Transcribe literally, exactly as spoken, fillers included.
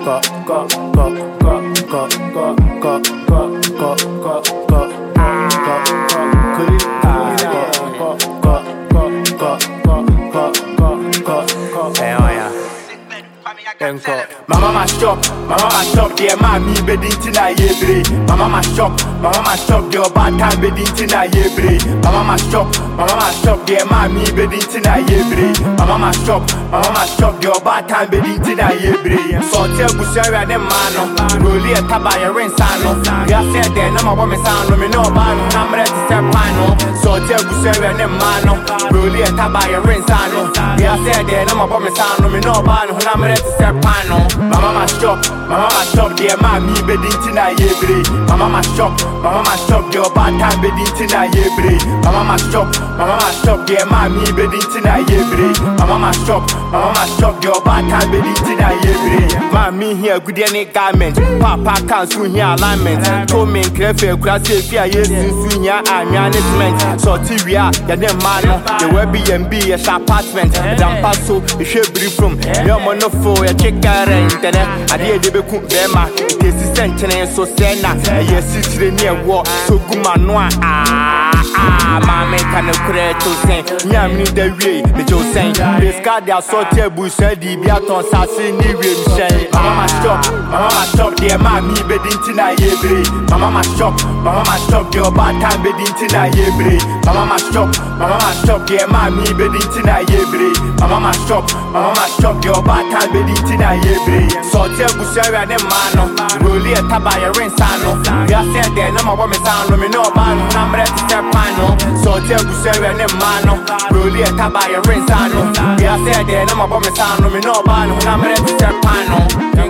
go go go go go go go go go go go Mama ma shop, mama ma shop, dear mommy bedding tina yebre. Mama ma shop, mama ma shop, dear bad time bedding tina yebre. Mama ma shop, mama ma shop, dear mommy bedding tina yebre. Mama ma shop, mama ma shop, dear bad time bedding tina yebre. So tell Gusara de mano, Roli a tabaya rensano. Ya said there, no more sound, me no ban, I'm ready to step pano. So tell Gusara de mano, Roli a tabaya rensano. Ya said there, no more sound, me no ban, I'm ready to step pano. Mama ma shop, mama ma shop, dear mommy bedding tina yebre. Mama ma shop, mama ma shop, dear bad time bedding tina yebre. Mama ma shop, mama ma shop, dear mommy bedding tina yebre. Mama ma shop, mama ma shop, dear bad time bedding tina yebre. Mommy here good any garment, papa can't soon here alignment. Told me clever grass if you yes soon here I'm management. So T V R, ya dem mano, the web B and B a apartment. Damn paso, you should be from your monofo, ya check I did the Beku Bema, it is essential so sena. Yes, it's the near war, so good man. Ah, ah, my man can create to say, Yam need the way, the Joe saying, this card they are so terrible, said the Biaton Sassi, Nibian Shay. Mama shop, mama shop, dear mommy bedding tina yebre. Mama shop, mama shop, dear bad time bedding tina yebre. Mama shop, mama shop, dear mommy bedding tina yebre. Mama shop, mama shop, dear bad time bedding tina yebre. So tell Gusara de mano, Roli a tabaya rensano. Ya said there, no more sound, me no ban, I'm ready to step pano. So tell Gusara de mano, Roli a tabaya rensano. Ya said there, no more sound, me no ban, I'm ready to step pano.